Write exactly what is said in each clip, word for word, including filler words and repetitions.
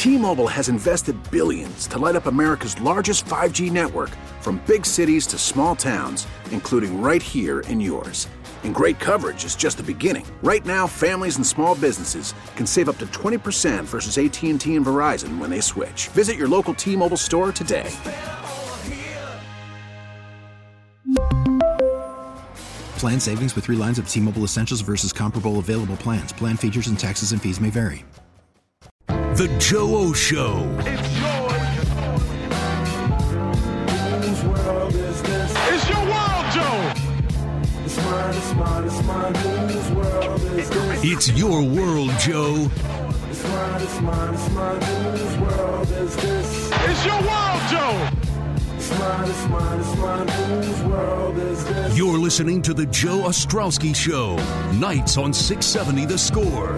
T-Mobile has invested billions to light up America's largest five G network, from big cities to small towns, including right here in yours. And great coverage is just the beginning. Right now, families and small businesses can save up to twenty percent versus A T and T and Verizon when they switch. Visit your local T-Mobile store today. Plan savings with three lines of T-Mobile Essentials versus comparable available plans. Plan features and taxes and fees may vary. The Joe O Show. It's yours. Whose world is this? It's your world, Joe. It's mine, it's mine, it's mine. Whose world is this? It's your world, Joe. It's mine, it's mine, it's mine. Whose world is this? It's your world, Joe. It's mine, it's mine, it's mine. Whose world is this? You're listening to The Joe Ostrowski Show. Nights on six seventy The Score.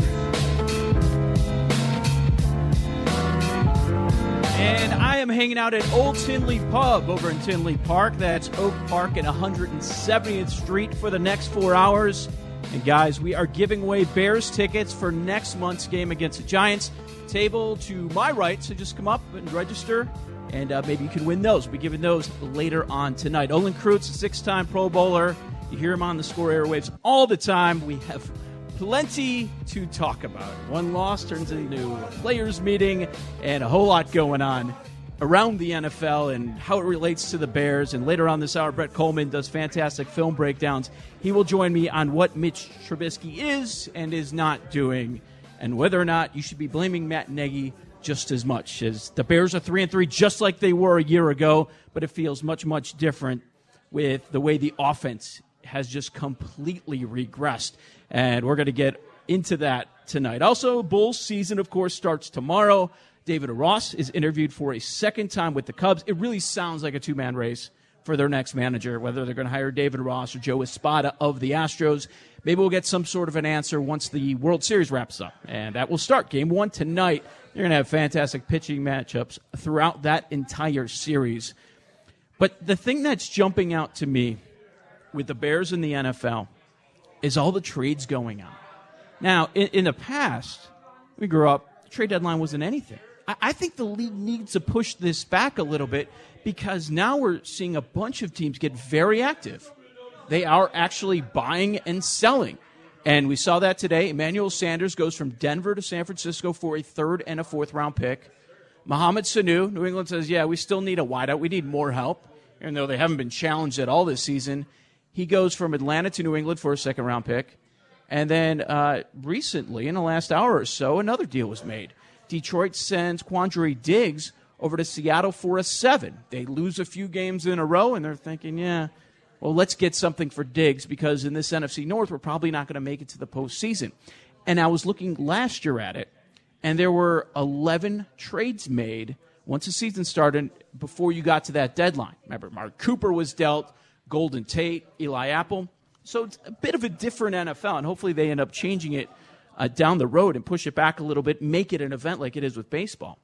And I am hanging out at Old Tinley Pub over in Tinley Park. That's Oak Park and one hundred seventieth Street for the next four hours. And guys, we are giving away Bears tickets for next month's game against the Giants. Table to my right, so just come up and register, and uh, maybe you can win those. We'll be giving those later on tonight. Olin Kreutz, a six-time Pro Bowler. You hear him on the Score airwaves all the time. We have plenty to talk about. One loss turns into a players meeting and a whole lot going on around the N F L and how it relates to the Bears. And later on this hour, Brett Coleman does fantastic film breakdowns. He will join me on what Mitch Trubisky is and is not doing, and whether or not you should be blaming Matt Nagy just as much. As the Bears are three and three, just like they were a year ago, but it feels much, much different with the way the offense has just completely regressed. And we're going to get into that tonight. Also, Bulls season, of course, starts tomorrow. David Ross is interviewed for a second time with the Cubs. It really sounds like a two-man race for their next manager, whether they're going to hire David Ross or Joe Espada of the Astros. Maybe we'll get some sort of an answer once the World Series wraps up. And that will start. Game one tonight. You're going to have fantastic pitching matchups throughout that entire series. But the thing that's jumping out to me with the Bears in the N F L is all the trades going on. Now, in, in the past, we grew up, the trade deadline wasn't anything. I, I think the league needs to push this back a little bit, because now we're seeing a bunch of teams get very active. They are actually buying and selling. And we saw that today. Emmanuel Sanders goes from Denver to San Francisco for a third and a fourth round pick. Mohamed Sanu, New England says, yeah, we still need a wideout. We need more help. Even though they haven't been challenged at all this season. He goes from Atlanta to New England for a second round pick. And then uh, recently, in the last hour or so, another deal was made. Detroit sends Quandre Diggs over to Seattle for a seven. They lose a few games in a row, and they're thinking, yeah, well, let's get something for Diggs, because in this N F C North, we're probably not going to make it to the postseason. And I was looking last year at it, and there were eleven trades made once the season started before you got to that deadline. Remember, Mark Cooper was dealt, Golden Tate, Eli Apple. So it's a bit of a different N F L, and hopefully they end up changing it uh, down the road and push it back a little bit, make it an event like it is with baseball.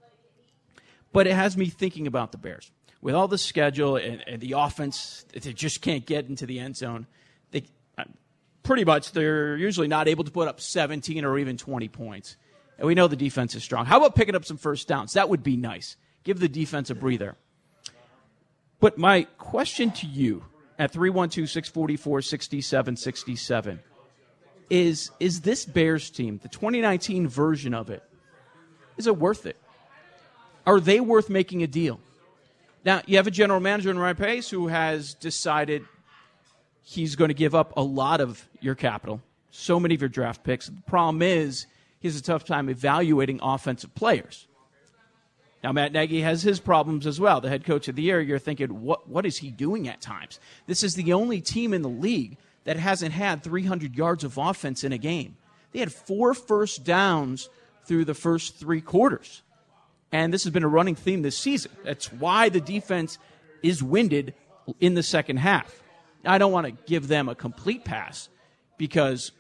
But it has me thinking about the Bears. With all the schedule and, and the offense, they just can't get into the end zone. They uh, pretty much, they're usually not able to put up seventeen or even twenty points. And we know the defense is strong. How about picking up some first downs? That would be nice. Give the defense a breather. But my question to you at three one two, six four four, six seven six seven is, is this Bears team, the twenty nineteen version of it, is it worth it? Are they worth making a deal? Now, you have a general manager in Ryan Pace who has decided he's going to give up a lot of your capital, so many of your draft picks. The problem is he has a tough time evaluating offensive players. Now, Matt Nagy has his problems as well. The head coach of the year, you're thinking, what what is he doing at times? This is the only team in the league that hasn't had three hundred yards of offense in a game. They had four first downs through the first three quarters. And this has been a running theme this season. That's why the defense is winded in the second half. I don't want to give them a complete pass because,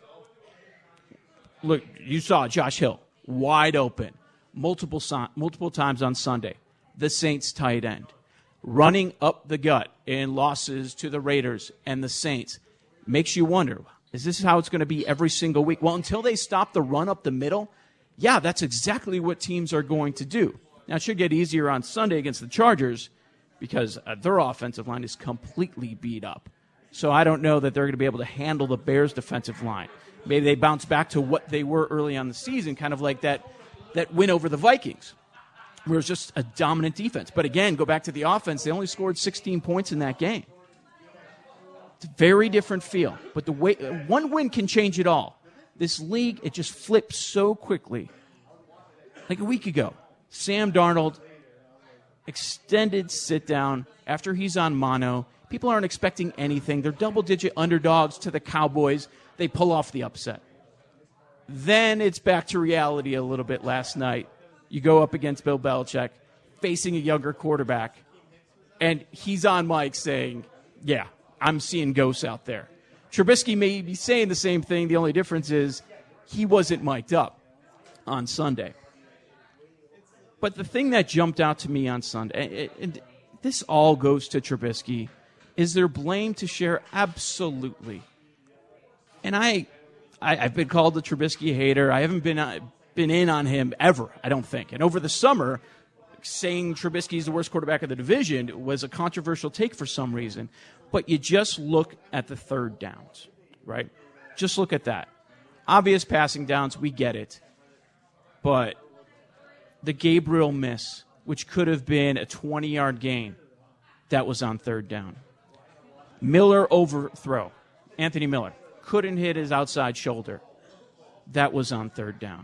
look, you saw Josh Hill wide open multiple multiple times on Sunday. The Saints tight end running up the gut in losses to the Raiders and the Saints. Makes you wonder, is this how it's going to be every single week? Well, until they stop the run up the middle, yeah, that's exactly what teams are going to do. Now, it should get easier on Sunday against the Chargers because uh, their offensive line is completely beat up. So I don't know that they're going to be able to handle the Bears' defensive line. Maybe they bounce back to what they were early on the season, kind of like that, that win over the Vikings, where it was just a dominant defense. But again, go back to the offense. They only scored sixteen points in that game. It's a very different feel. But the way one win can change it all. This league, it just flips so quickly. Like a week ago, Sam Darnold, extended sit-down after he's on mono. People aren't expecting anything. They're double-digit underdogs to the Cowboys. They pull off the upset. Then it's back to reality a little bit last night. You go up against Bill Belichick, facing a younger quarterback, and he's on mic saying, yeah, I'm seeing ghosts out there. Trubisky may be saying the same thing. The only difference is he wasn't mic'd up on Sunday. But the thing that jumped out to me on Sunday, and this all goes to Trubisky, is there blame to share? Absolutely. And I, I, I've been called a Trubisky hater. I haven't been uh, been in on him ever, I don't think. And over the summer, saying Trubisky's the worst quarterback of the division was a controversial take for some reason. But you just look at the third downs, right? Just look at that. Obvious passing downs, we get it. But the Gabriel miss, which could have been a twenty-yard gain, that was on third down. Miller overthrow. Anthony Miller couldn't hit his outside shoulder. That was on third down.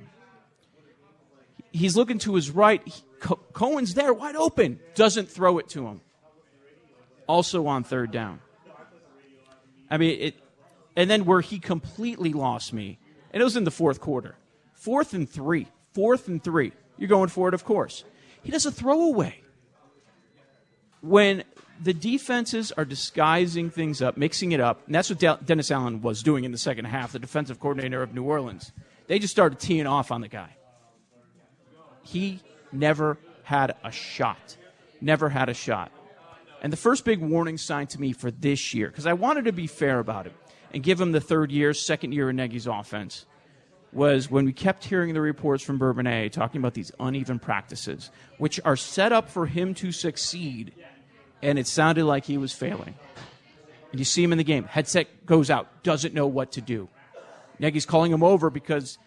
He's looking to his right. He, Co- Cohen's there, wide open. Doesn't throw it to him. Also on third down. I mean, it, and then where he completely lost me, and it was in the fourth quarter. Fourth and three. Fourth and three. You're going for it, of course. He does a throwaway. When the defenses are disguising things up, mixing it up, and that's what De- Dennis Allen was doing in the second half, the defensive coordinator of New Orleans. They just started teeing off on the guy. He never had a shot. Never had a shot. And the first big warning sign to me for this year, because I wanted to be fair about it and give him the third year, second year in Nagy's offense, was when we kept hearing the reports from Bourbonnais talking about these uneven practices, which are set up for him to succeed, and it sounded like he was failing. And you see him in the game. Headset goes out, doesn't know what to do. Nagy's calling him over because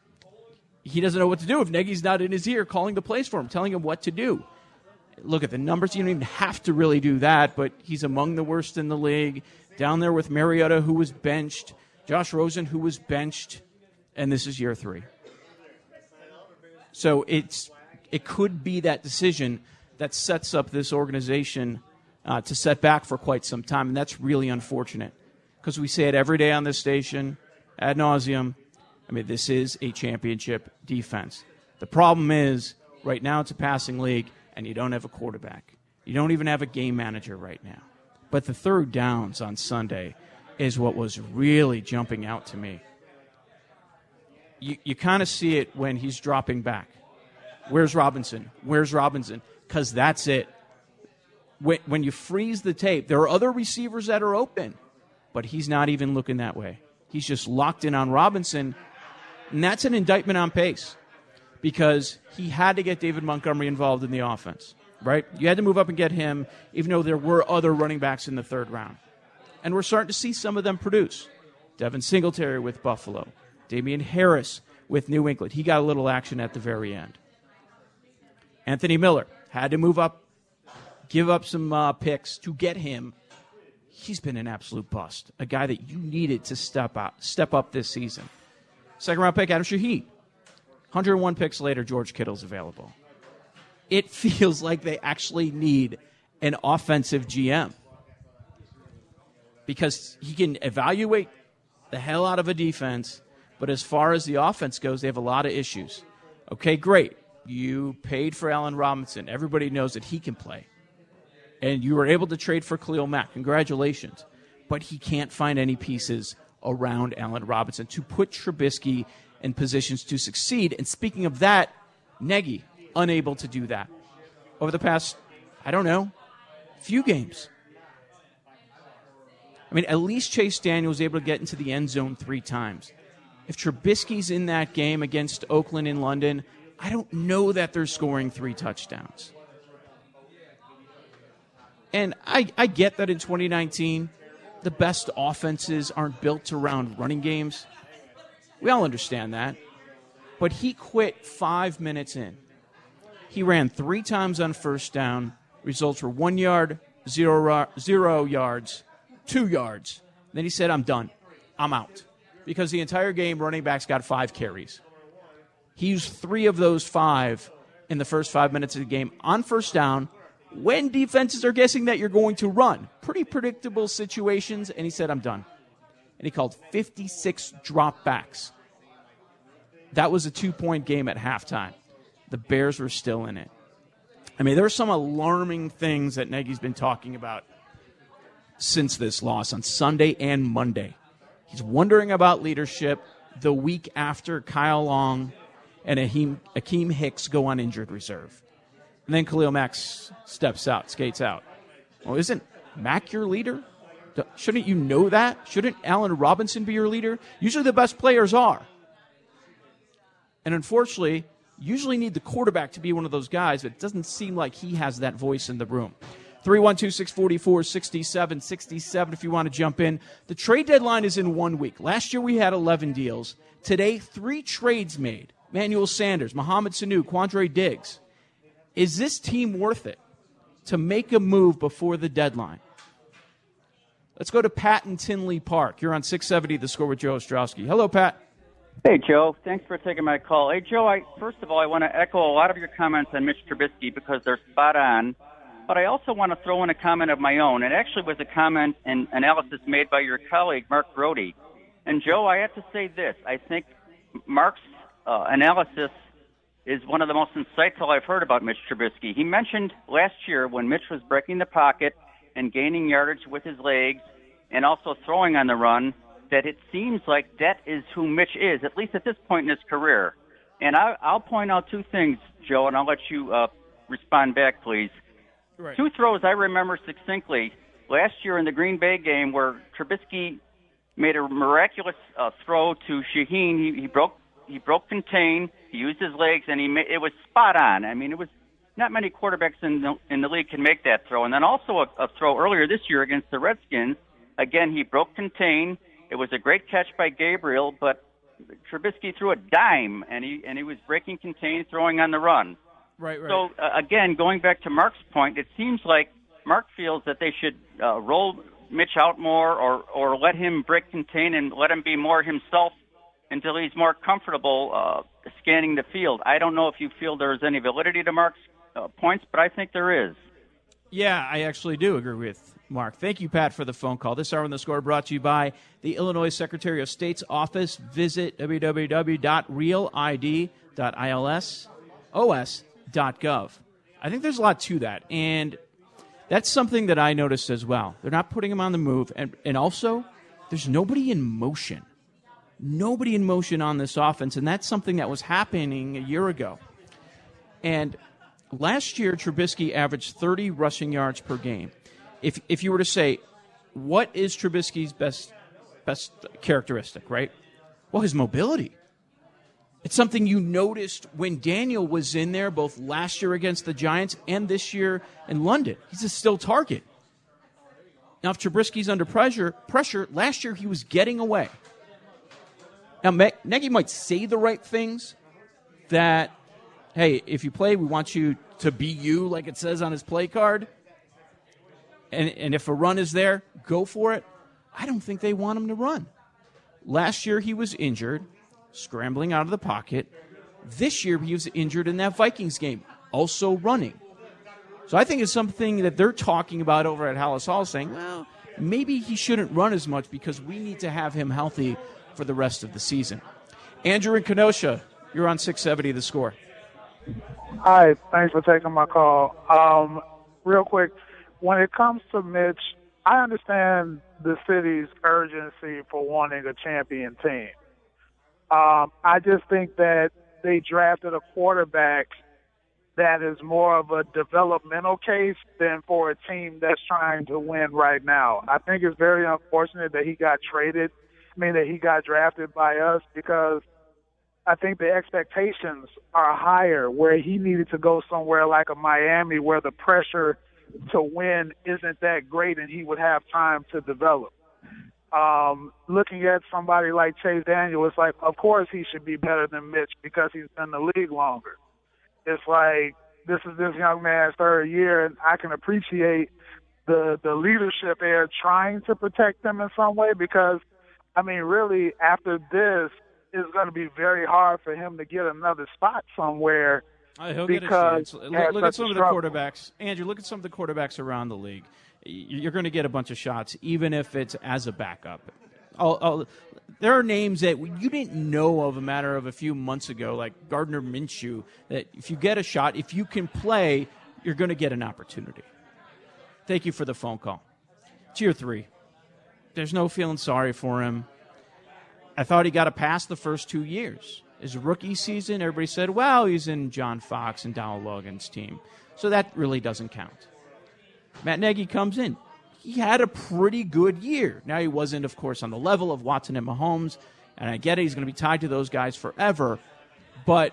he doesn't know what to do if Nagy's not in his ear calling the plays for him, telling him what to do. Look at the numbers. You don't even have to really do that, but he's among the worst in the league. Down there with Mariota, who was benched, Josh Rosen, who was benched, and this is year three. So it's it could be that decision that sets up this organization uh, to set back for quite some time, and that's really unfortunate because we say it every day on this station, ad nauseum. I mean, this is a championship defense. The problem is, right now it's a passing league, and you don't have a quarterback. You don't even have a game manager right now. But the third downs on Sunday is what was really jumping out to me. You, you kind of see it when he's dropping back. Where's Robinson? Where's Robinson? Because that's it. When, when you freeze the tape, there are other receivers that are open, but he's not even looking that way. He's just locked in on Robinson, and that's an indictment on Pace because he had to get David Montgomery involved in the offense, right? You had to move up and get him, even though there were other running backs in the third round. And we're starting to see some of them produce. Devin Singletary with Buffalo. Damian Harris with New England. He got a little action at the very end. Anthony Miller had to move up, give up some uh, picks to get him. He's been an absolute bust. A guy that you needed to step out, step up this season. Second round pick, Adam Shaheen. one hundred one picks later, George Kittle's available. It feels like they actually need an offensive G M because he can evaluate the hell out of a defense, but as far as the offense goes, they have a lot of issues. Okay, great. You paid for Allen Robinson. Everybody knows that he can play. And you were able to trade for Khalil Mack. Congratulations. But he can't find any pieces around Allen Robinson to put Trubisky in positions to succeed. And speaking of that, Nagy, unable to do that. Over the past, I don't know, few games. I mean, at least Chase Daniel was able to get into the end zone three times. if Trubisky's in that game against Oakland in London, I don't know that they're scoring three touchdowns. And I, I get that in twenty nineteen, the best offenses aren't built around running games. We all understand that. But he quit five minutes in. He ran three times on first down. Results were one yard, zero, zero yards, two yards. Then he said, I'm done. I'm out. Because the entire game, running backs got five carries. He used three of those five in the first five minutes of the game on first down when defenses are guessing that you're going to run. Pretty predictable situations, and he said, I'm done. And he called fifty-six dropbacks. That was a two-point game at halftime. The Bears were still in it. I mean, there are some alarming things that Nagy's been talking about since this loss on Sunday and Monday. He's wondering about leadership the week after Kyle Long and Akeem, Akeem Hicks go on injured reserve. And then Khalil Mack steps out, skates out. Well, isn't Mack your leader? Shouldn't you know that? Shouldn't Allen Robinson be your leader? Usually the best players are. And unfortunately, usually need the quarterback to be one of those guys, but it doesn't seem like he has that voice in the room. three one two, six four four, six seven six seven if you want to jump in. The trade deadline is in one week. Last year we had eleven deals. Today, three trades made. Manuel Sanders, Mohamed Sanu, Quandre Diggs. Is this team worth it to make a move before the deadline? Let's go to Pat in Tinley Park. You're on six seventy, The Score with Joe Ostrowski. Hello, Pat. Hey, Joe. Thanks for taking my call. Hey, Joe, I, first of all, I want to echo a lot of your comments on Mitch Trubisky because they're spot on. But I also want to throw in a comment of my own. It actually was a comment and analysis made by your colleague, Mark Brody. And, Joe, I have to say this. I think Mark's uh, analysis is one of the most insightful I've heard about Mitch Trubisky. He mentioned last year when Mitch was breaking the pocket and gaining yardage with his legs and also throwing on the run, that it seems like that is who Mitch is, at least at this point in his career. And I, I'll point out two things, Joe, and I'll let you uh, respond back, please. Right. Two throws I remember succinctly last year in the Green Bay game where Trubisky made a miraculous uh, throw to Shaheen. He, he broke he broke contain, he used his legs, and he made, it was spot on. I mean, it was not many quarterbacks in the, in the league can make that throw. And then also a, a throw earlier this year against the Redskins. Again, he broke contain. It was a great catch by Gabriel, but Trubisky threw a dime, and he and he was breaking contain, throwing on the run. Right, right. So, uh, again, going back to Mark's point, it seems like Mark feels that they should uh, roll Mitch out more or, or let him break contain and let him be more himself until he's more comfortable uh, scanning the field. I don't know if you feel there's any validity to Mark's uh, points, but I think there is. Yeah, I actually do agree with Mark. Thank you, Pat, for the phone call. This hour on The Score brought to you by the Illinois Secretary of State's office. Visit w w w dot real i d dot i l s o s dot gov. I think there's a lot to that, and that's something that I noticed as well. They're not putting him on the move, and, and also there's nobody in motion. Nobody in motion on this offense, and that's something that was happening a year ago. And last year, Trubisky averaged thirty rushing yards per game. If if you were to say, what is Trubisky's best best characteristic, right? Well, his mobility. It's something you noticed when Daniel was in there, both last year against the Giants and this year in London. He's a still target. Now, if Trubisky's under pressure, pressure, last year he was getting away. Now, Nagy might say the right things, that, hey, if you play, we want you to be you, like it says on his play card. And, and if a run is there, go for it. I don't think they want him to run. Last year he was injured, scrambling out of the pocket. This year he was injured in that Vikings game, also running. So I think it's something that they're talking about over at Hallis Hall, saying, well, maybe he shouldn't run as much because we need to have him healthy for the rest of the season. Andrew in Kenosha, you're on six seventy The Score. Hi, thanks for taking my call. Um, real quick, when it comes to Mitch, I understand the city's urgency for wanting a champion team. Um, I just think that they drafted a quarterback that is more of a developmental case than for a team that's trying to win right now. I think it's very unfortunate that he got traded. mean, that he got drafted by us, because I think the expectations are higher where he needed to go somewhere like a Miami where the pressure to win isn't that great and he would have time to develop. Um, looking at somebody like Chase Daniel, it's like, of course he should be better than Mitch because he's been in the league longer. It's like, this is this young man's third year, and I can appreciate the the leadership there trying to protect them in some way, because, I mean, really, after this, it's going to be very hard for him to get another spot somewhere. Uh, he'll get a chance. Look, look at some of the quarterbacks. Andrew, look at some of the quarterbacks around the league. You're going to get a bunch of shots, even if it's as a backup. I'll, I'll, there are names that you didn't know of a matter of a few months ago, like Gardner Minshew, that if you get a shot, if you can play, you're going to get an opportunity. Thank you for the phone call. Tier three. There's no feeling sorry for him. I thought he got a pass the first two years. His rookie season, everybody said, well, he's in John Fox and Donald Logan's team. So that really doesn't count. Matt Nagy comes in. He had a pretty good year. Now, he wasn't, of course, on the level of Watson and Mahomes, and I get it. He's going to be tied to those guys forever. But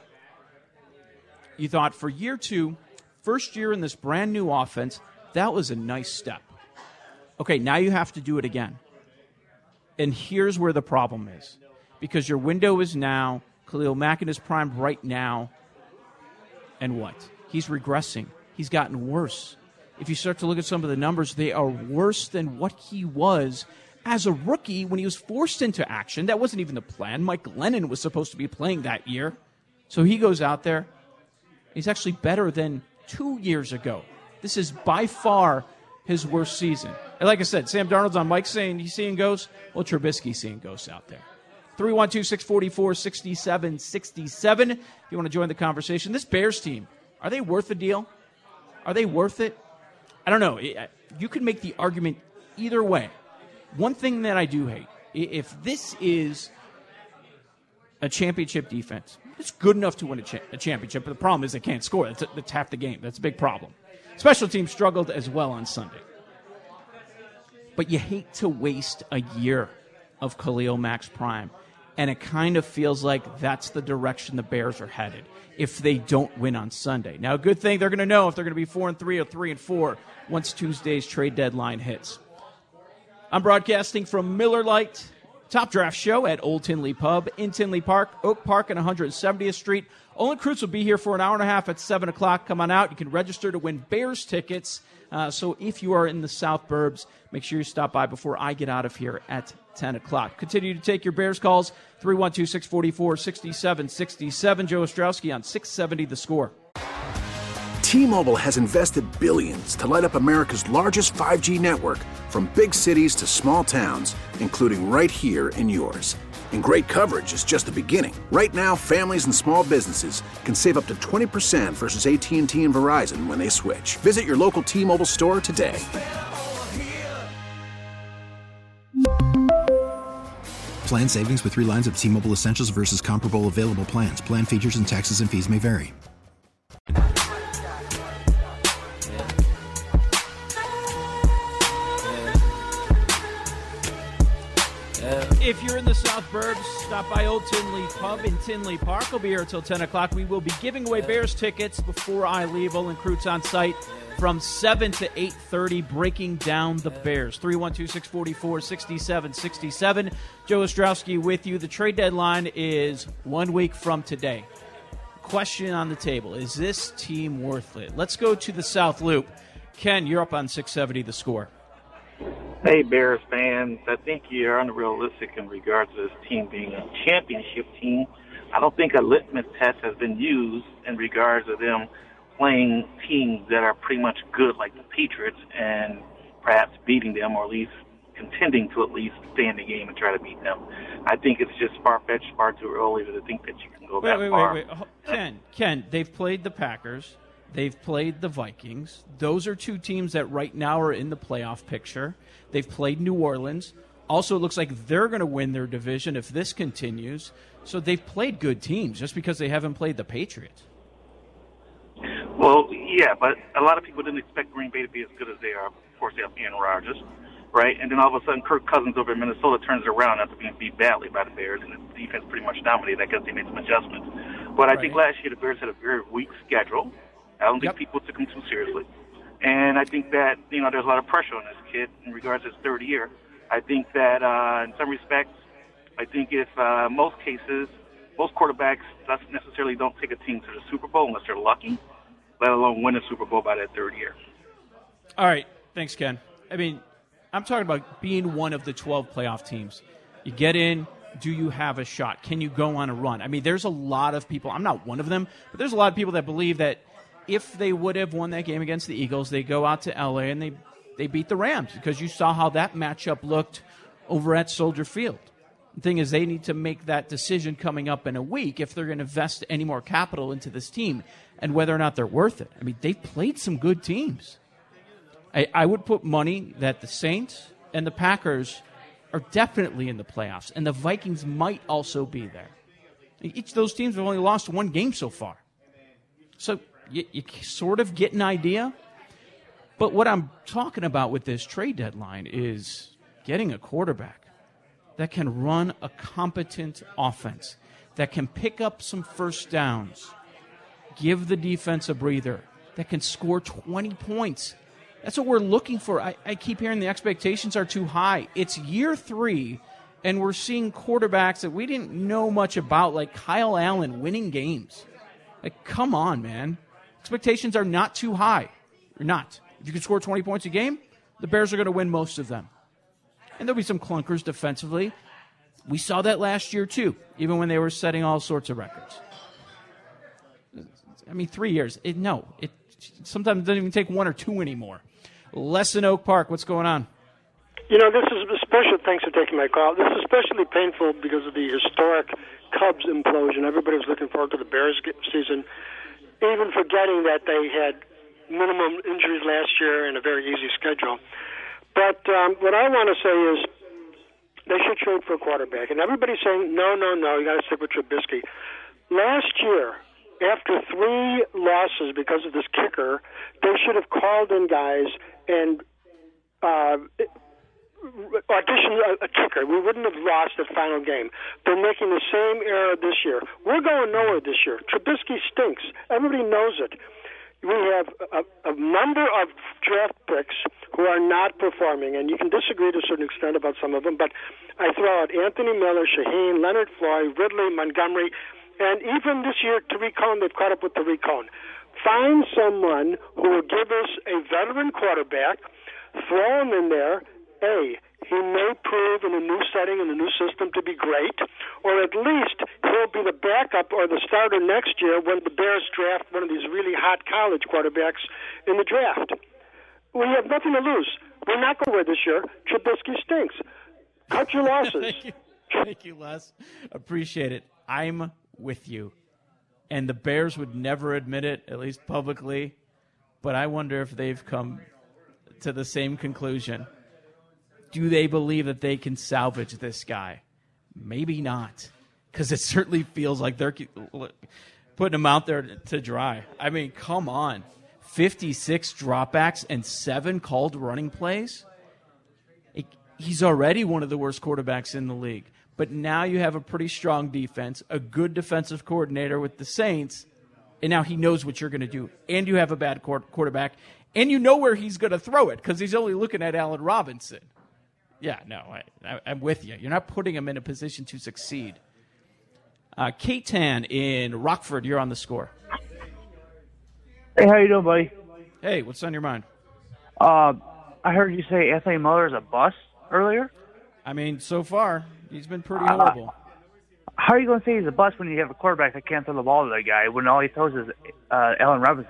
you thought for year two, first year in this brand-new offense, that was a nice step. Okay, now you have to do it again. And here's where the problem is. Because your window is now, Khalil Mack in his prime right now, and what? He's regressing. He's gotten worse. If you start to look at some of the numbers, they are worse than what he was as a rookie when he was forced into action. That wasn't even the plan. Mike Glennon was supposed to be playing that year. So he goes out there. He's actually better than two years ago. This is by far his worst season. And like I said, Sam Darnold's on Mike saying he's seeing ghosts. Well, Trubisky's seeing ghosts out there. three one two, six four four, six seven six seven. If you want to join the conversation. This Bears team, are they worth the deal? Are they worth it? I don't know. You can make the argument either way. One thing that I do hate, if this is a championship defense, it's good enough to win a, cha- a championship, but the problem is they can't score. That's, a, that's half the game. That's a big problem. Special teams struggled as well on Sunday. But you hate to waste a year of Khalil Mack's prime, and it kind of feels like that's the direction the Bears are headed if they don't win on Sunday. Now, a good thing they're going to know if they're going to be four and three or three and four once Tuesday's trade deadline hits. I'm broadcasting from Miller Lite, Top Draft Show at Old Tinley Pub in Tinley Park, Oak Park and one hundred seventieth Street. Olin Kreutz will be here for an hour and a half at seven o'clock. Come on out. You can register to win Bears tickets. Uh, so if you are in the South Burbs, make sure you stop by before I get out of here at ten o'clock. Continue to take your Bears calls, three one two, six four four, six seven six seven. Joe Ostrowski on six seventy The Score. T-Mobile has invested billions to light up America's largest five G network, from big cities to small towns, including right here in yours. And great coverage is just the beginning. Right now, families and small businesses can save up to twenty percent versus A T and T and Verizon when they switch. Visit your local T-Mobile store today. Plan savings with three lines of T-Mobile Essentials versus comparable available plans. Plan features and taxes and fees may vary. If you're in the South Burbs, stop by Old Tinley Pub in Tinley Park. I'll be here until ten o'clock. We will be giving away Bears tickets before I leave. Olin Kreutz on site from seven to eight thirty, breaking down the Bears. three one two, six four four, six seven six seven. Joe Ostrowski with you. The trade deadline is one week from today. Question on the table, is this team worth it? Let's go to the South Loop. Ken, you're up on six seventy The Score. Hey, Bears fans. I think you're unrealistic in regards to this team being a championship team. I don't think a litmus test has been used in regards to them playing teams that are pretty much good like the Patriots and perhaps beating them, or at least contending to at least stay in the game and try to beat them. I think it's just far-fetched, far too early to think that you can go wait, that wait, far. Wait, wait, wait. Ken, Ken, they've played the Packers. They've played the Vikings. Those are two teams that right now are in the playoff picture. They've played New Orleans. Also, it looks like they're going to win their division if this continues. So they've played good teams just because they haven't played the Patriots. Well, yeah, but a lot of people didn't expect Green Bay to be as good as they are. Of course, they have Aaron Rodgers. right? And then all of a sudden, Kirk Cousins over in Minnesota turns it around after being beat badly by the Bears, and the defense pretty much dominated. I guess they made some adjustments. But I right. think last year the Bears had a very weak schedule. I don't think yep. people took him too seriously. And I think that, you know, there's a lot of pressure on this kid in regards to his third year. I think that uh, in some respects, I think if uh, most cases, most quarterbacks not necessarily don't take a team to the Super Bowl unless they're lucky, let alone win a Super Bowl by that third year. All right. Thanks, Ken. I mean, I'm talking about being one of the twelve playoff teams. You get in, do you have a shot? Can you go on a run? I mean, there's a lot of people, I'm not one of them, but there's a lot of people that believe that if they would have won that game against the Eagles, they go out to L A and they, they beat the Rams because you saw how that matchup looked over at Soldier Field. The thing is, they need to make that decision coming up in a week if they're going to invest any more capital into this team and whether or not they're worth it. I mean, they've played some good teams. I, I would put money that the Saints and the Packers are definitely in the playoffs, and the Vikings might also be there. Each of those teams have only lost one game so far. So you, you sort of get an idea. But what I'm talking about with this trade deadline is getting a quarterback that can run a competent offense, that can pick up some first downs, give the defense a breather, that can score twenty points. That's what we're looking for. I, I keep hearing the expectations are too high. It's year three, and we're seeing quarterbacks that we didn't know much about, like Kyle Allen, winning games. Like, come on, man. Expectations are not too high. They're not. If you can score twenty points a game, the Bears are going to win most of them. And there'll be some clunkers defensively. We saw that last year, too, even when they were setting all sorts of records. I mean, three years. It, no, it sometimes it doesn't even take one or two anymore. Les in Oak Park, what's going on? You know, this is especially, thanks for taking my call, this is especially painful because of the historic Cubs implosion. Everybody was looking forward to the Bears season, even forgetting that they had minimum injuries last year and a very easy schedule. But um, what I want to say is they should trade for a quarterback. And everybody's saying, no, no, no, you got to stick with Trubisky. Last year, after three losses because of this kicker, they should have called in guys and uh, auditioned a, a kicker. We wouldn't have lost the final game. They're making the same error this year. We're going nowhere this year. Trubisky stinks. Everybody knows it. We have a, a number of draft picks who are not performing, and you can disagree to a certain extent about some of them, but I throw out Anthony Miller, Shaheen, Leonard Floyd, Ridley, Montgomery, and even this year, Tariq Cohen, they've caught up with Tariq Cohen. Find someone who will give us a veteran quarterback, throw him in there. A, he may prove in a new setting, in a new system, to be great, or at least he'll be the backup or the starter next year when the Bears draft one of these really hot college quarterbacks in the draft. We have nothing to lose. We're not going to win this year. Trubisky stinks. Cut your losses. Thank you. Thank you, Les. Appreciate it. I'm with you. And the Bears would never admit it, at least publicly, but I wonder if they've come to the same conclusion. Do they believe that they can salvage this guy? Maybe not, because it certainly feels like they're putting him out there to dry. I mean, come on. fifty-six dropbacks and seven called running plays? He's already one of the worst quarterbacks in the league. But now you have a pretty strong defense, a good defensive coordinator with the Saints, and now he knows what you're going to do. And you have a bad quarterback, and you know where he's going to throw it because he's only looking at Allen Robinson. Yeah, no, I, I, I'm with you. You're not putting him in a position to succeed. Uh, K-Tan in Rockford, you're on the score. Hey, how you doing, buddy? Hey, what's on your mind? Uh, I heard you say Anthony Miller is a bust earlier. I mean, so far, he's been pretty horrible. Uh, how are you going to say he's a bust when you have a quarterback that can't throw the ball to that guy when all he throws is uh, Allen Robinson?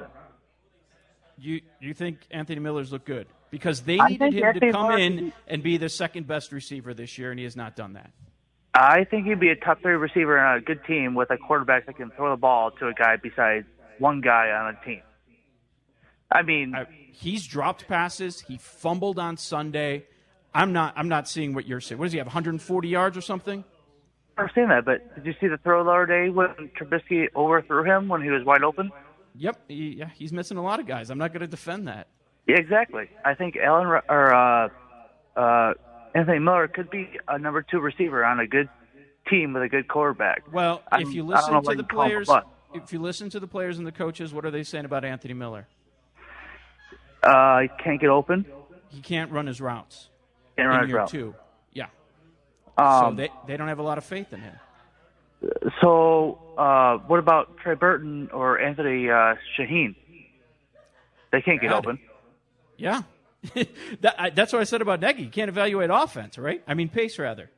You you think Anthony Miller's look good? Because they I needed him Anthony to come Miller in be, and be the second-best receiver this year, and he has not done that. I think he'd be a top three receiver on a good team with a quarterback that can throw the ball to a guy besides one guy on a team. I mean, I, he's dropped passes. He fumbled on Sunday. I'm not. I'm not seeing what you're saying. What does he have? one hundred forty yards or something? I've seen that, but did you see the throw the other day when Trubisky overthrew him when he was wide open? Yep. He, yeah, he's missing a lot of guys. I'm not going to defend that. Yeah, exactly. I think Allen or uh, uh, Anthony Miller could be a number two receiver on a good team with a good quarterback. Well, I if you don't- I don't listen know to what the you call him, players, but, if you listen to the players and the coaches, what are they saying about Anthony Miller? uh, he can't get open. He can't run his routes. Can't run in his year route. two. Yeah. Um, so they they don't have a lot of faith in him. So, uh, what about Trey Burton or Anthony uh, Shaheen? They can't get Bad. open. Yeah. that, I, that's what I said about Nagy. You can't evaluate offense, right? I mean, pace, rather.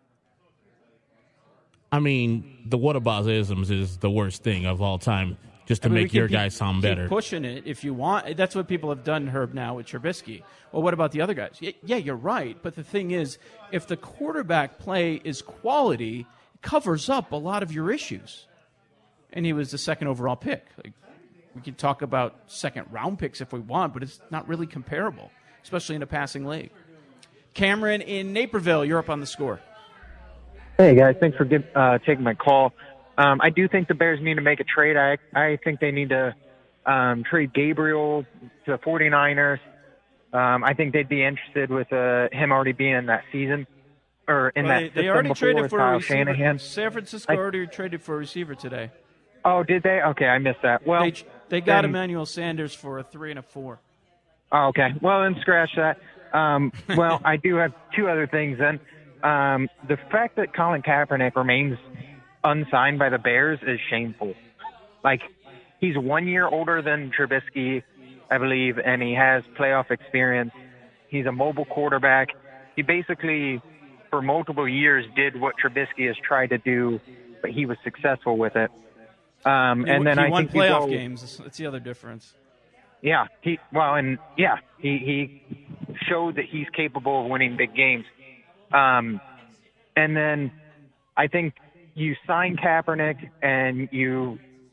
I mean, the whataboutisms is the worst thing of all time, just to I mean, we make can your keep- guys sound keep better. pushing it if you want. That's what people have done, Herb, now with Trubisky. Well, what about the other guys? Y- Yeah, you're right. But the thing is, if the quarterback play is quality, it covers up a lot of your issues. And he was the second overall pick. Like, we can talk about second round picks if we want, but it's not really comparable, especially in a passing league. Cameron in Naperville, you're up on the score. Hey, guys. Thanks for give, uh, taking my call. Um, I do think the Bears need to make a trade. I I think they need to um, trade Gabriel to the 49ers. Um, I think they'd be interested with uh, him already being in that season or in Well, that they, system they already before traded with for a Kyle receiver. Shanahan. San Francisco I- already traded for a receiver today. Oh, did they? Okay, I missed that. Well, They, they got then- Emmanuel Sanders for a three and a four. Oh, okay. Well, then scratch that. Um, well, I do have two other things then. Um, the fact that Colin Kaepernick remains unsigned by the Bears is shameful. Like, he's one year older than Trubisky, I believe, and he has playoff experience. He's a mobile quarterback. He basically, for multiple years, did what Trubisky has tried to do, but he was successful with it. Um, He, and then he I won think you playoff go- games. That's the other difference. Yeah, he well, and yeah, he he showed that he's capable of winning big games. Um, and then I think you sign Kaepernick, and you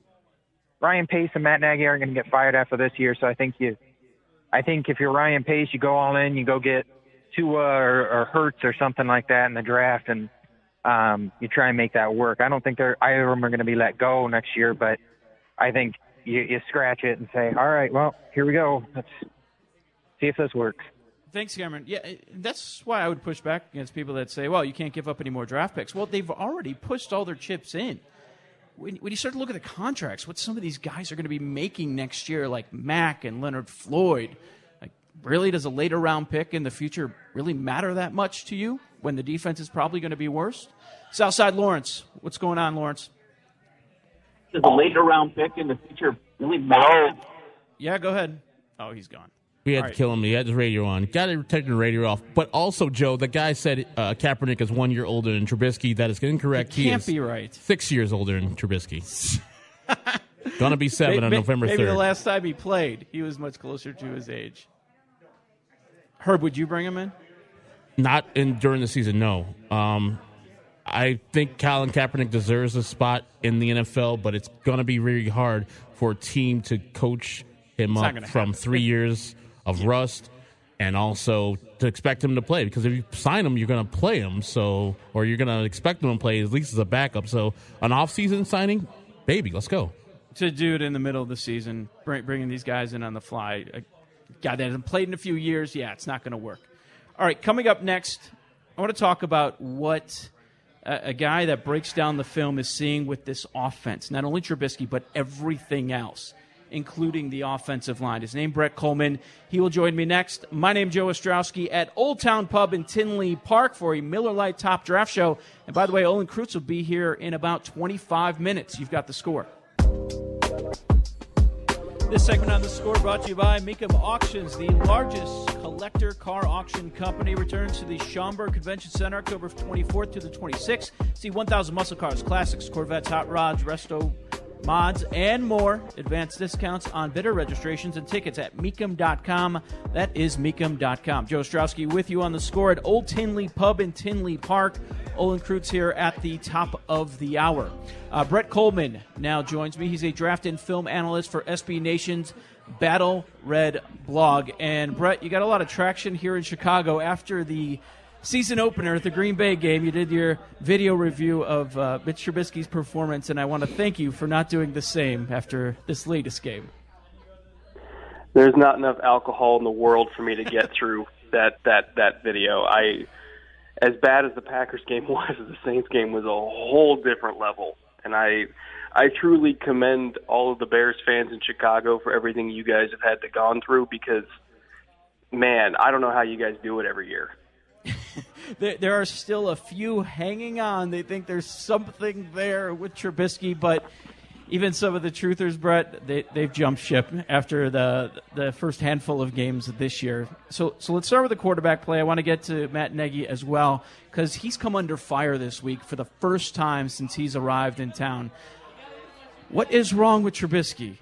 Ryan Pace and Matt Nagy aren't going to get fired after this year. So I think you, I think if you're Ryan Pace, you go all in, you go get Tua or, or Hurts or something like that in the draft, and um, you try and make that work. I don't think they're either of them are going to be let go next year, but I think you, you scratch it and say, all right, well, here we go. Let's see if this works. Thanks, Cameron. Yeah, that's why I would push back against people that say, well, you can't give up any more draft picks. Well, they've already pushed all their chips in. When, when you start to look at the contracts, what some of these guys are going to be making next year, like Mack and Leonard Floyd, like, really does a later round pick in the future really matter that much to you when the defense is probably going to be worse? Southside Lawrence, what's going on, Lawrence? Does a later round pick in the future really matter? Yeah, go ahead. Oh, he's gone. We had All to right. kill him. He had his radio on. Got to take the radio off. But also, Joe, the guy said uh, Kaepernick is one year older than Trubisky. That is incorrect. It He can't is be right. Six years older than Trubisky. Gonna be seven on May- November Maybe third. the last time he played, he was much closer to his age. Herb, would you bring him in? Not in during the season, no. Um, I think Colin Kaepernick deserves a spot in the N F L, but it's going to be really hard for a team to coach him It's not up gonna from happen. three years of rust and also to expect him to play. Because if you sign him, you're going to play him, so or you're going to expect him to play at least as a backup. So an off-season signing, baby, let's go. To do it in the middle of the season, bring, bringing these guys in on the fly, a guy that hasn't played in a few years, yeah, it's not going to work. All right, coming up next, I want to talk about what a, a guy that breaks down the film is seeing with this offense. Not only Trubisky, but everything else, including the offensive line. His name, Brett Coleman. He will join me next. My name, Joe Ostrowski, at Old Town Pub in Tinley Park for a Miller Lite Top Draft Show. And by the way, Olin Kreutz will be here in about twenty-five minutes. You've got the score. This segment on The Score brought to you by Mecum Auctions, the largest collector car auction company. Returns to the Schaumburg Convention Center October twenty-fourth to the twenty-sixth. See one thousand muscle cars, classics, Corvettes, hot rods, resto mods, and more. Advanced discounts on bidder registrations and tickets at Mecum dot com. That is Mecum dot com. Joe Ostrowski with you on The Score at Old Tinley Pub in Tinley Park. Olin Kreutz here at the top of the hour. Uh, Brett Coleman now joins me. He's a draft and film analyst for S B Nation's Battle Red blog. And, Brett, you got a lot of traction here in Chicago after the season opener at the Green Bay game. You did your video review of uh, Mitch Trubisky's performance, and I want to thank you for not doing the same after this latest game. There's not enough alcohol in the world for me to get through that that that video. I, as bad as the Packers game was, the Saints game was a whole different level, and I, I truly commend all of the Bears fans in Chicago for everything you guys have had to gone through. Because, man, I don't know how you guys do it every year. there, there are still a few hanging on. They think there's something there with Trubisky, but even some of the truthers, Brett, they, they've jumped ship after the the first handful of games this year. So so let's start with the quarterback play. I want to get to Matt Nagy as well, because he's come under fire this week for the first time since he's arrived in town. What is wrong with Trubisky?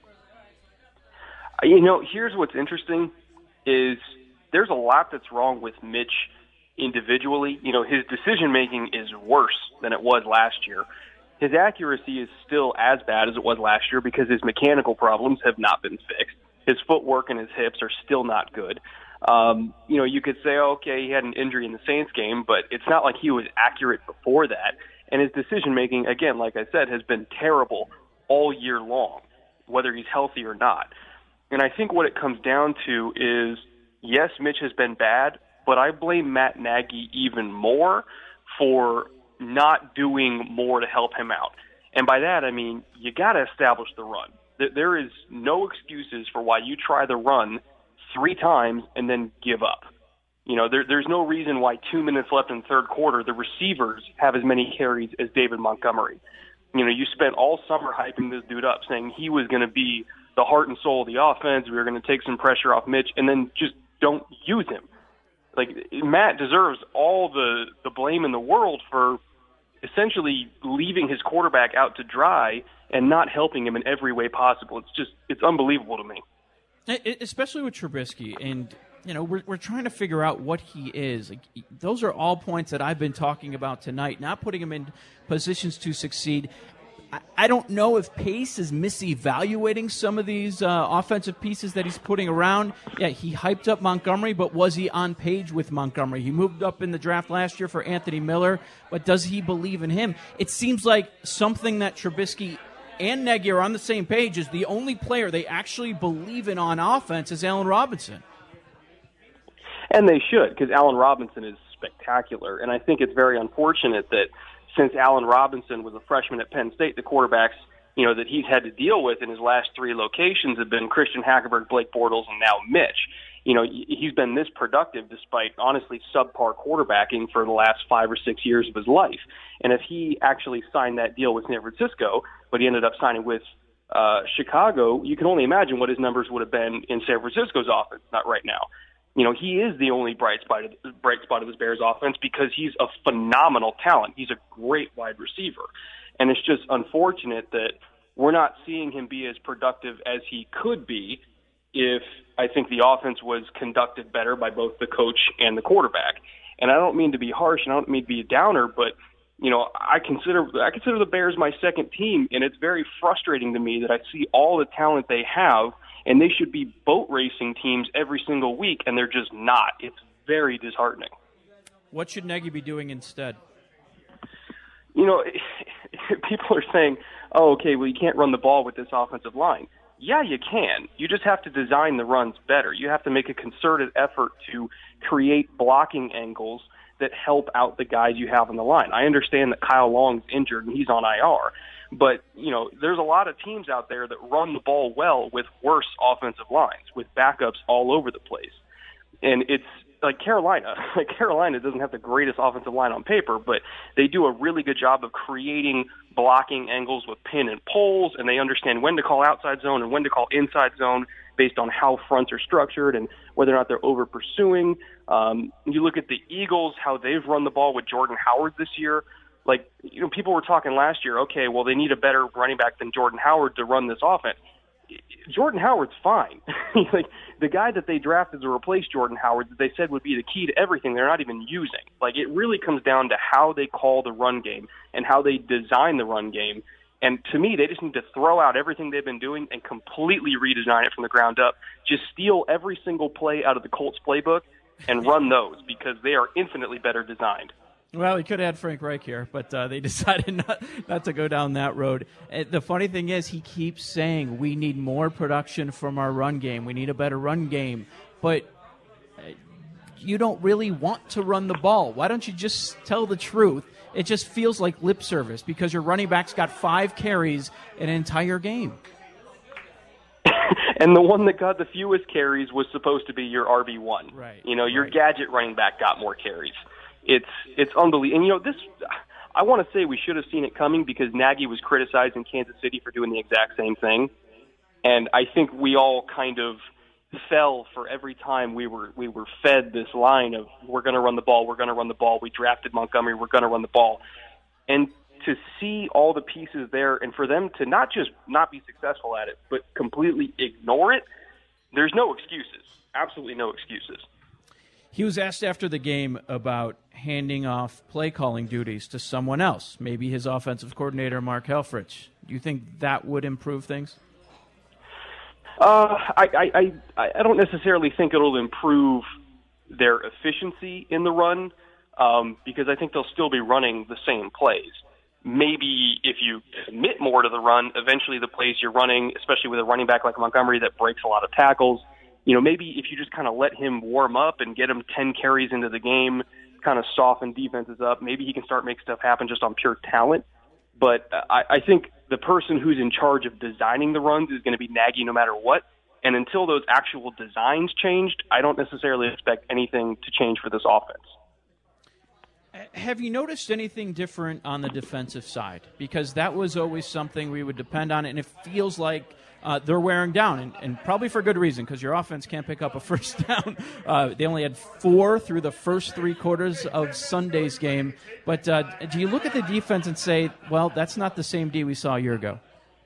You know, here's what's interesting is there's a lot that's wrong with Mitch individually. You know, his decision-making is worse than it was last year. His accuracy is still as bad as it was last year because his mechanical problems have not been fixed. His footwork and his hips are still not good. Um, you know, you could say, okay, he had an injury in the Saints game, but it's not like he was accurate before that. And his decision-making, again, like I said, has been terrible all year long, whether he's healthy or not. And I think what it comes down to is, yes, Mitch has been bad, but I blame Matt Nagy even more for not doing more to help him out. And by that, I mean, you got to establish the run. There is no excuses for why you try the run three times and then give up. You know, there, there's no reason why two minutes left in the third quarter, the receivers have as many carries as David Montgomery. You know, you spent all summer hyping this dude up, saying he was going to be the heart and soul of the offense. We were going to take some pressure off Mitch, and then just don't use him. Like, Matt deserves all the, the blame in the world for essentially leaving his quarterback out to dry and not helping him in every way possible. It's just, it's unbelievable to me. Especially with Trubisky. And, you know, we're, we're trying to figure out what he is. Like, those are all points that I've been talking about tonight, not putting him in positions to succeed. I don't know if Pace is misevaluating some of these uh, offensive pieces that he's putting around. Yeah, he hyped up Montgomery, but was he on page with Montgomery? He moved up in the draft last year for Anthony Miller, but does he believe in him? It seems like something that Trubisky and Nagy are on the same page is the only player they actually believe in on offense is Allen Robinson. And they should, because Allen Robinson is spectacular. And I think it's very unfortunate that since Allen Robinson was a freshman at Penn State, the quarterbacks, you know, that he's had to deal with in his last three locations have been Christian Hackenberg, Blake Bortles, and now Mitch. You know, he's been this productive despite, honestly, subpar quarterbacking for the last five or six years of his life. And if he actually signed that deal with San Francisco, but he ended up signing with uh, Chicago, you can only imagine what his numbers would have been in San Francisco's offense, not right now. You know, he is the only bright spot of, bright spot of this Bears offense because he's a phenomenal talent. He's a great wide receiver. And it's just unfortunate that we're not seeing him be as productive as he could be if I think the offense was conducted better by both the coach and the quarterback. And I don't mean to be harsh and I don't mean to be a downer, but, you know, I consider I consider the Bears my second team, and it's very frustrating to me that I see all the talent they have, and they should be boat racing teams every single week, and they're just not. It's very disheartening. What should Nagy be doing instead? You know, people are saying, oh, okay, well, you can't run the ball with this offensive line. Yeah, you can. You just have to design the runs better. You have to make a concerted effort to create blocking angles that help out the guys you have on the line. I understand that Kyle Long's injured and he's on I R. But, you know, there's a lot of teams out there that run the ball well with worse offensive lines, with backups all over the place. And it's like Carolina. Like Carolina doesn't have the greatest offensive line on paper, but they do a really good job of creating blocking angles with pin and poles, and they understand when to call outside zone and when to call inside zone based on how fronts are structured and whether or not they're over pursuing. Um, you look at the Eagles, how they've run the ball with Jordan Howard this year. Like, you know, people were talking last year, okay, well, they need a better running back than Jordan Howard to run this offense. Jordan Howard's fine. Like, the guy that they drafted to replace Jordan Howard that they said would be the key to everything, they're not even using. Like, it really comes down to how they call the run game and how they design the run game. And to me, they just need to throw out everything they've been doing and completely redesign it from the ground up. Just steal every single play out of the Colts playbook and run those because they are infinitely better designed. Well, we could have had Frank Reich here, but uh, they decided not, not to go down that road. Uh, the funny thing is he keeps saying we need more production from our run game. We need a better run game. But uh, you don't really want to run the ball. Why don't you just tell the truth? It just feels like lip service because your running back's got five carries an entire game. And the one that got the fewest carries was supposed to be your R B one. Right. You know, your right. gadget running back got more carries. It's it's unbelievable. And, you know, this I want to say we should have seen it coming because Nagy was criticizing Kansas City for doing the exact same thing. And I think we all kind of fell for every time we were we were fed this line of we're going to run the ball, we're going to run the ball. We drafted Montgomery, we're going to run the ball. And to see all the pieces there and for them to not just not be successful at it, but completely ignore it, there's no excuses. Absolutely no excuses. He was asked after the game about handing off play-calling duties to someone else, maybe his offensive coordinator, Mark Helfrich. Do you think that would improve things? Uh, I, I, I, I don't necessarily think it'll improve their efficiency in the run um, because I think they'll still be running the same plays. Maybe if you commit more to the run, eventually the plays you're running, especially with a running back like Montgomery that breaks a lot of tackles, you know, maybe if you just kind of let him warm up and get him ten carries into the game, kind of soften defenses up, maybe he can start making stuff happen just on pure talent. But I, I think the person who's in charge of designing the runs is going to be Nagy no matter what. And until those actual designs changed, I don't necessarily expect anything to change for this offense. Have you noticed anything different on the defensive side? Because that was always something we would depend on, and it feels like uh, they're wearing down, and, and probably for good reason, because your offense can't pick up a first down. Uh, they only had four through the first three quarters of Sunday's game. But uh, do you look at the defense and say, well, that's not the same D we saw a year ago?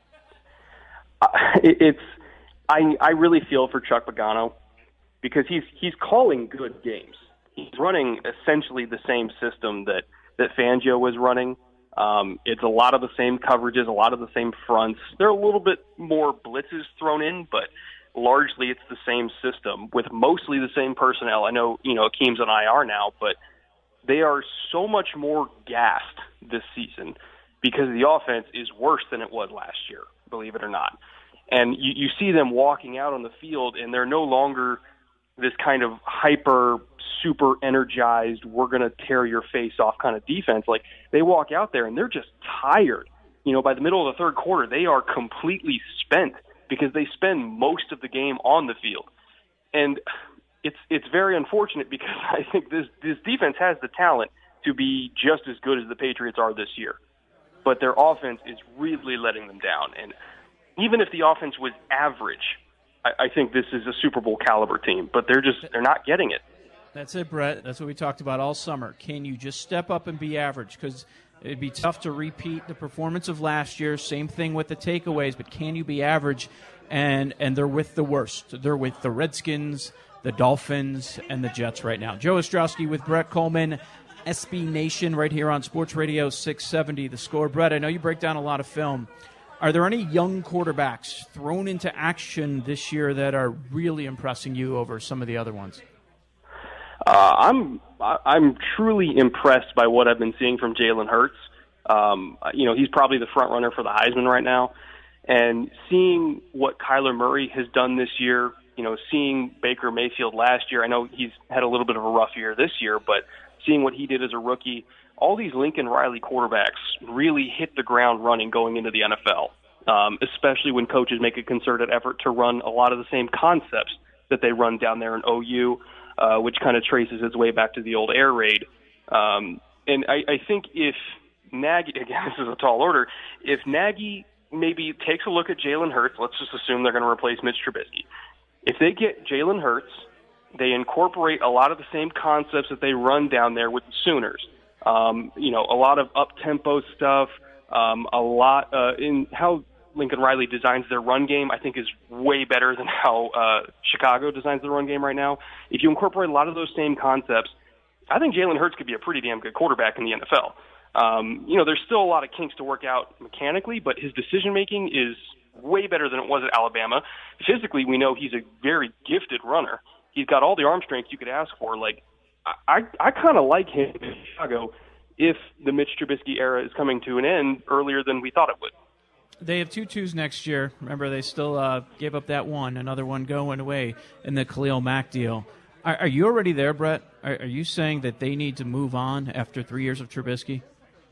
Uh, it, it's I, I really feel for Chuck Pagano because he's he's calling good games. He's running essentially the same system that, that Fangio was running. Um, it's a lot of the same coverages, a lot of the same fronts. There are a little bit more blitzes thrown in, but largely it's the same system with mostly the same personnel. I know, you know, Akeem's on I R now, but they are so much more gassed this season because the offense is worse than it was last year, believe it or not. And you, you see them walking out on the field, and they're no longer this kind of hyper, super energized, we're going to tear your face off kind of defense. Like, they walk out there and they're just tired. You know, by the middle of the third quarter, they are completely spent because they spend most of the game on the field. And it's it's very unfortunate because I think this, this defense has the talent to be just as good as the Patriots are this year. But their offense is really letting them down. And even if the offense was average, I, I think this is a Super Bowl caliber team, but they're just they're not getting it. That's it, Brett. That's what we talked about all summer. Can you just step up and be average? Because it'd be tough to repeat the performance of last year. Same thing with the takeaways, but can you be average? And and they're with the worst. They're with the Redskins, the Dolphins, and the Jets right now. Joe Ostrowski with Brett Coleman, S B Nation, right here on Sports Radio six seventy. The Score. Brett, I know you break down a lot of film. Are there any young quarterbacks thrown into action this year that are really impressing you over some of the other ones? Uh, I'm I'm truly impressed by what I've been seeing from Jalen Hurts. Um, you know, he's probably the front runner for the Heisman right now, and seeing what Kyler Murray has done this year. You know, seeing Baker Mayfield last year. I know he's had a little bit of a rough year this year, but seeing what he did as a rookie, all these Lincoln Riley quarterbacks really hit the ground running going into the N F L. Um, especially when coaches make a concerted effort to run a lot of the same concepts that they run down there in O U. Uh, which kind of traces its way back to the old air raid. Um, and I, I think if Nagy, again, this is a tall order, if Nagy maybe takes a look at Jalen Hurts, let's just assume they're going to replace Mitch Trubisky. If they get Jalen Hurts, they incorporate a lot of the same concepts that they run down there with the Sooners. Um, you know, a lot of up-tempo stuff, um, a lot uh, in how Lincoln Riley designs their run game, I think is way better than how uh, Chicago designs their run game right now. If you incorporate a lot of those same concepts, I think Jalen Hurts could be a pretty damn good quarterback in the N F L. Um, you know, there's still a lot of kinks to work out mechanically, but his decision-making is way better than it was at Alabama. Physically, we know he's a very gifted runner. He's got all the arm strength you could ask for. Like, I, I kind of like him in Chicago if the Mitch Trubisky era is coming to an end earlier than we thought it would. They have two twos next year. Remember, they still uh, gave up that one, another one going away in the Khalil Mack deal. Are, are you already there, Brett? Are, are you saying that they need to move on after three years of Trubisky?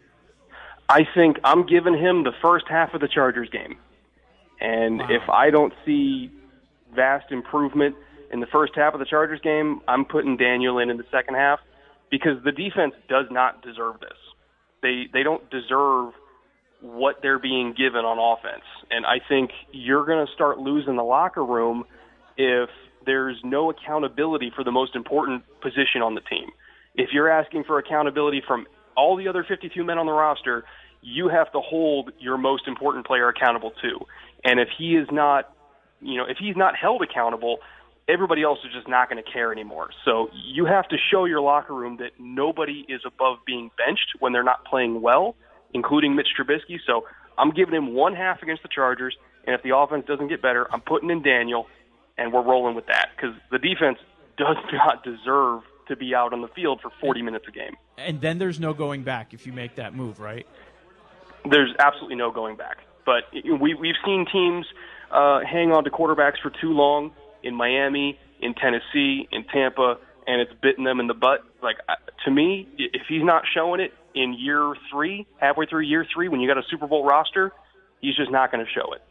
I think I'm giving him the first half of the Chargers game. And wow. if I don't see vast improvement in the first half of the Chargers game, I'm putting Daniel in in the second half because the defense does not deserve this. They they don't deserve what they're being given on offense. And I think you're going to start losing the locker room if there's no accountability for the most important position on the team. If you're asking for accountability from all the other fifty-two men on the roster, you have to hold your most important player accountable too. And if he is not, you know, if he's not held accountable, everybody else is just not going to care anymore. So you have to show your locker room that nobody is above being benched when they're not playing well, including Mitch Trubisky. So I'm giving him one half against the Chargers, and if the offense doesn't get better, I'm putting in Daniel, and we're rolling with that because the defense does not deserve to be out on the field for forty minutes a game. And then there's no going back if you make that move, right? There's absolutely no going back. But we, we've seen teams uh, hang on to quarterbacks for too long in Miami, in Tennessee, in Tampa, and it's bitten them in the butt. Like, to me, if he's not showing it in year three, halfway through year three, when you got a Super Bowl roster, he's just not going to show it.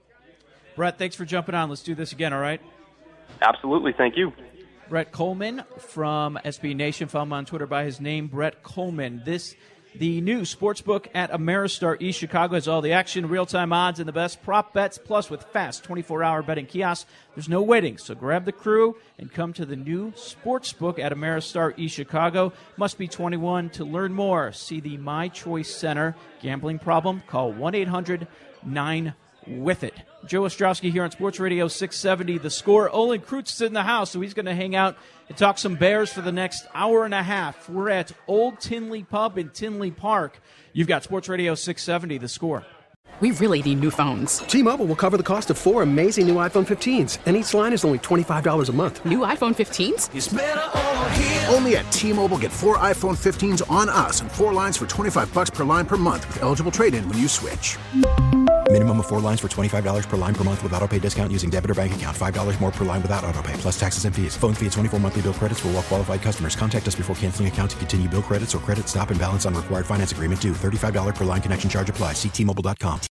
Brett, thanks for jumping on. Let's do this again, all right? Absolutely. Thank you. Brett Coleman from S B Nation. Follow him on Twitter by his name, Brett Coleman. This, the new sportsbook at Ameristar East Chicago has all the action, real-time odds, and the best prop bets, plus with fast twenty-four hour betting kiosks. There's no waiting, so grab the crew and come to the new sportsbook at Ameristar East Chicago. Must be twenty-one to learn more. See the My Choice Center. Gambling problem? Call one eight hundred nine with it. Joe Ostrowski here on Sports Radio six seventy. The Score. Olin Kreutz is in the house, so he's going to hang out and talk some Bears for the next hour and a half. We're at Old Tinley Pub in Tinley Park. You've got Sports Radio six seventy, The Score. We really need new phones. T-Mobile will cover the cost of four amazing new iPhone fifteens, and each line is only twenty-five dollars a month. New iPhone fifteens? It's better over here. Only at T-Mobile, get four iPhone fifteens on us and four lines for twenty-five bucks per line per month with eligible trade-in when you switch. Minimum of four lines for twenty-five dollars per line per month with autopay discount using debit or bank account. five dollars more per line without autopay, plus taxes and fees. Phone fee at twenty-four monthly bill credits for well-qualified customers. Contact us before canceling account to continue bill credits or credit stop and balance on required finance agreement due. thirty-five dollars per line connection charge applies. See T Mobile dot com.